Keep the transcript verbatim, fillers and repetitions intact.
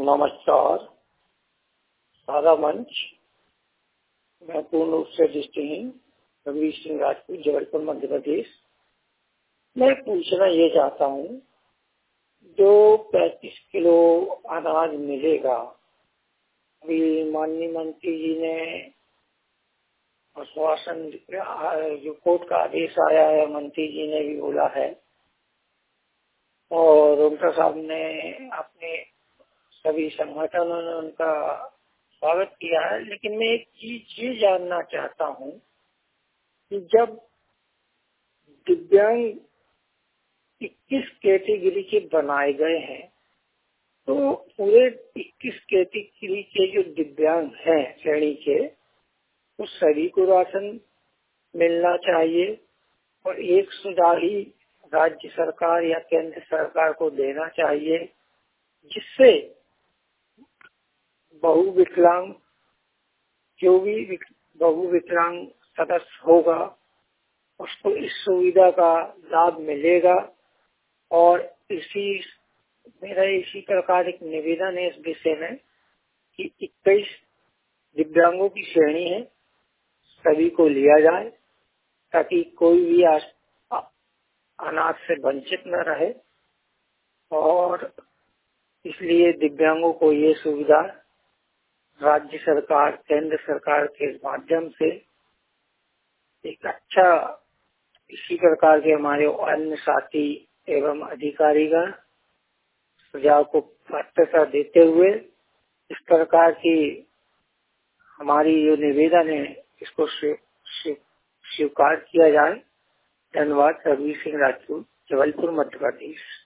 नमस्कार। सादा मंच, मैं पूर्ण रूप से दृष्टिहीन रघुवीर सिंह राजपूत, जबलपुर, मध्य प्रदेश। मैं पूछना ये चाहता हूँ, जो पैंतीस किलो अनाज मिलेगा, अभी माननीय मंत्री जी ने आश्वासन, जो कोर्ट का आदेश आया है, मंत्री जी ने भी बोला है और उनका साहब ने अपने सभी संगठनों ने उनका स्वागत किया है। लेकिन मैं एक चीज ये जानना चाहता हूँ कि जब दिव्यांग इक्कीस कैटेगरी के बनाए गए हैं, तो पूरे इक्कीस कैटेगरी के जो दिव्यांग हैं श्रेणी के, तो सभी को राशन मिलना चाहिए और एक सुधारी राज्य सरकार या केंद्र सरकार को देना चाहिए, जिससे बहु विकलांग जो भी बहु विकलांग सदस्य होगा उसको इस सुविधा का लाभ मिलेगा। और इसी मेरा इसी प्रकार एक निवेदन है इस विषय में कि इक्कीस दिव्यांगों की श्रेणी है, सभी को लिया जाए ताकि कोई भी अनाज से वंचित न रहे। और इसलिए दिव्यांगों को ये सुविधा राज्य सरकार, केंद्र सरकार के माध्यम से एक अच्छा, इसी प्रकार के हमारे अन्य साथी एवं अधिकारीगण सुझाव को प्राथमिकता देते हुए इस प्रकार की हमारी जो निवेदन है इसको स्वीकार किया जाए। धन्यवाद। रघुवीर सिंह राजपूत, जबलपुर, मध्य प्रदेश।